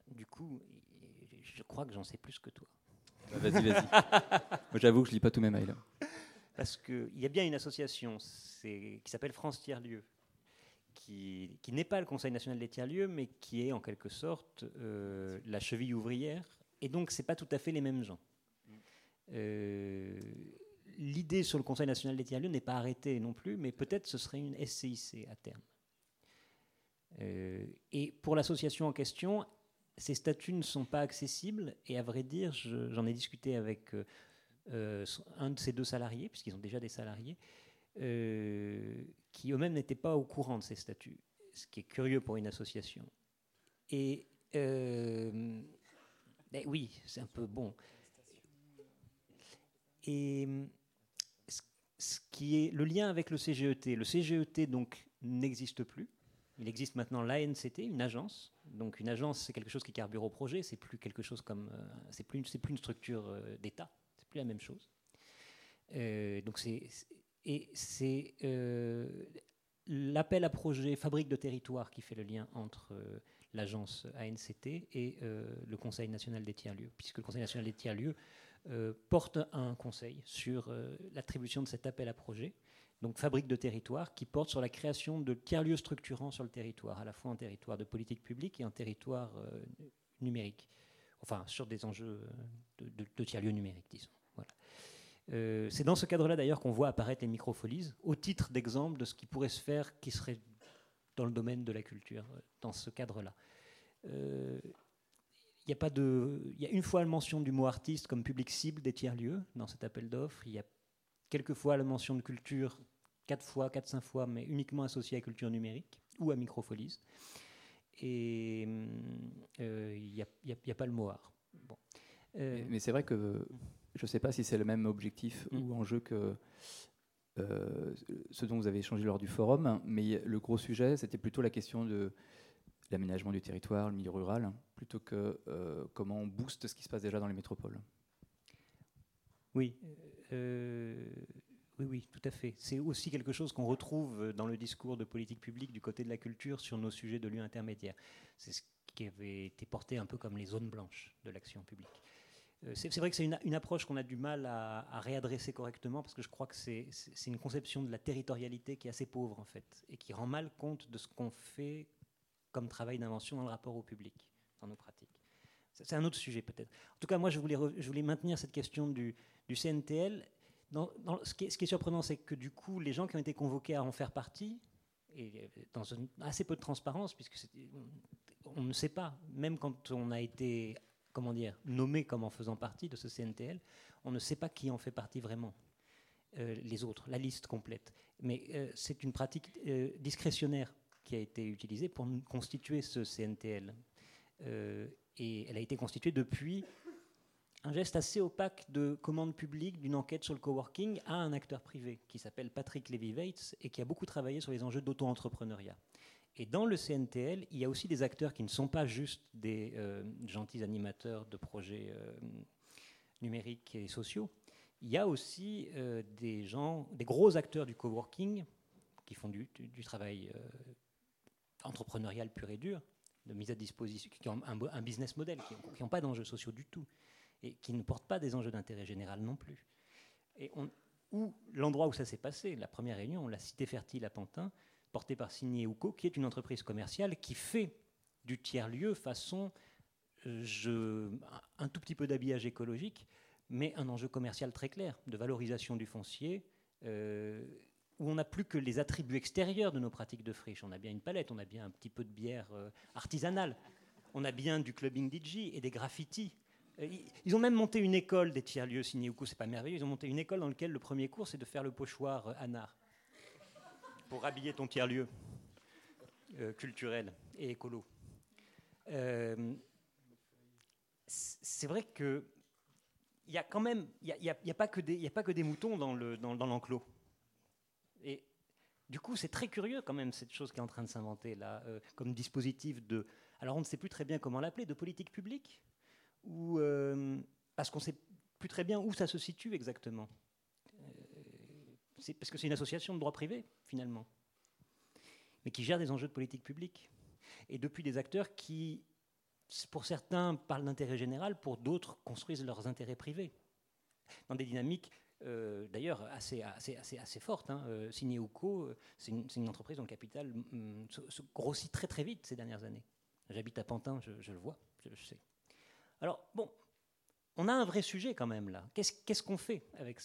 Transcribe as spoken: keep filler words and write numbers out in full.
du coup, je crois que j'en sais plus que toi. Bah, vas-y, vas-y. Moi, j'avoue que je lis pas tous mes mails. Parce qu'il y a bien une association qui s'appelle France Tiers-Lieux, qui, qui n'est pas le Conseil national des tiers-lieux, mais qui est en quelque sorte euh, la cheville ouvrière. Et donc, ce n'est pas tout à fait les mêmes gens. Euh, L'idée sur le Conseil national des tiers-lieux n'est pas arrêtée non plus, mais peut-être ce serait une S C I C à terme. Euh, et pour l'association en question, ces statuts ne sont pas accessibles. Et à vrai dire, je, j'en ai discuté avec euh, euh, un de ces deux salariés, puisqu'ils ont déjà des salariés, euh, qui eux-mêmes n'étaient pas au courant de ces statuts, ce qui est curieux pour une association. Et euh, ben oui, c'est un peu bon. Et ce qui est le lien avec le C G E T. Le C G E T donc n'existe plus. Il existe maintenant l'A N C T, une agence. Donc une agence, c'est quelque chose qui carbure au projet. C'est plus quelque chose comme, euh, c'est plus, c'est plus une structure euh, d'État. C'est plus la même chose. Euh, donc c'est et c'est euh, l'appel à projet Fabrique de territoire qui fait le lien entre euh, l'agence A N C T et euh, le Conseil national des tiers-lieux, puisque le Conseil national des tiers-lieux Euh, porte un conseil sur euh, l'attribution de cet appel à projet, donc Fabrique de territoire, qui porte sur la création de tiers-lieux structurants sur le territoire, à la fois un territoire de politique publique et un territoire euh, numérique, enfin sur des enjeux de, de, de tiers-lieux numériques, disons. Voilà. Euh, c'est dans ce cadre-là d'ailleurs qu'on voit apparaître les microfolies, au titre d'exemple de ce qui pourrait se faire, qui serait dans le domaine de la culture, dans ce cadre-là. Euh, Il y a pas de, il y a une fois la mention du mot artiste comme public cible des tiers-lieux dans cet appel d'offres. Il y a quelques fois la mention de culture, quatre fois, quatre, cinq fois, mais uniquement associée à culture numérique ou à Microfolies. Et euh, il n'y a, a, a pas le mot art. Bon. Euh, mais, mais c'est vrai que je ne sais pas si c'est le même objectif mmh. ou enjeu que euh, ce dont vous avez échangé lors du forum, mais le gros sujet, c'était plutôt la question de l'aménagement du territoire, le milieu rural, hein, plutôt que euh, comment on booste ce qui se passe déjà dans les métropoles. Oui, euh, oui, oui, tout à fait. C'est aussi quelque chose qu'on retrouve dans le discours de politique publique du côté de la culture sur nos sujets de lieux intermédiaires. C'est ce qui avait été porté un peu comme les zones blanches de l'action publique. Euh, c'est, c'est vrai que c'est une, une approche qu'on a du mal à, à réadresser correctement, parce que je crois que c'est, c'est, c'est une conception de la territorialité qui est assez pauvre, en fait, et qui rend mal compte de ce qu'on fait comme travail d'invention dans le rapport au public, dans nos pratiques. C'est un autre sujet peut-être. En tout cas, moi, je voulais, re, je voulais maintenir cette question du, du C N T L. Dans, dans, ce, qui est, ce qui est surprenant, c'est que du coup, les gens qui ont été convoqués à en faire partie, et dans une, assez peu de transparence, puisque on ne sait pas, même quand on a été, comment dire, nommé comme en faisant partie de ce C N T L, on ne sait pas qui en fait partie vraiment. Euh, les autres, la liste complète. Mais euh, c'est une pratique euh, discrétionnaire qui a été utilisée pour constituer ce C N T L. Euh, et elle a été constituée depuis un geste assez opaque de commande publique d'une enquête sur le coworking à un acteur privé qui s'appelle Patrick Levy-Vates et qui a beaucoup travaillé sur les enjeux d'auto-entrepreneuriat. Et dans le C N T L, il y a aussi des acteurs qui ne sont pas juste des euh, gentils animateurs de projets euh, numériques et sociaux. Il y a aussi euh, des gens, des gros acteurs du coworking qui font du, du, du travail euh, entrepreneurial pur et dur, de mise à disposition, qui ont un, un business model, qui n'ont pas d'enjeux sociaux du tout, et qui ne portent pas des enjeux d'intérêt général non plus. Et on, où, l'endroit où ça s'est passé, la première réunion, la Cité Fertile à Pantin, portée par Signé Ouko, qui est une entreprise commerciale qui fait du tiers-lieu façon euh, je, un tout petit peu d'habillage écologique, mais un enjeu commercial très clair, de valorisation du foncier, euh, où on n'a plus que les attributs extérieurs de nos pratiques de friche. On a bien une palette, on a bien un petit peu de bière euh, artisanale, on a bien du clubbing D J et des graffitis. Euh, ils ont même monté une école des tiers-lieux, Signé Ouko, c'est pas merveilleux, ils ont monté une école dans laquelle le premier cours, c'est de faire le pochoir euh, anard, pour habiller ton tiers-lieu euh, culturel et écolo. Euh, c'est vrai que il y a quand même, il n'y a, a, a pas que des, il y a pas que des moutons dans, le, dans, dans l'enclos. Et du coup, c'est très curieux quand même cette chose qui est en train de s'inventer là, euh, comme dispositif de. Alors on ne sait plus très bien comment l'appeler, de politique publique, ou euh, parce qu'on ne sait plus très bien où ça se situe exactement. Euh, c'est parce que c'est une association de droit privé finalement, mais qui gère des enjeux de politique publique, et depuis des acteurs qui pour certains, parlent d'intérêt général, pour d'autres, construisent leurs intérêts privés. Dans des dynamiques, euh, d'ailleurs, assez, assez, assez, assez fortes. Hein. Euh, Signé-Ouco, c'est une, une entreprise dont le capital mm, se, se grossit très très vite ces dernières années. J'habite à Pantin, je, je le vois, je le sais. Alors, bon, on a un vrai sujet quand même là. Qu'est-ce, qu'est-ce qu'on fait avec ça ?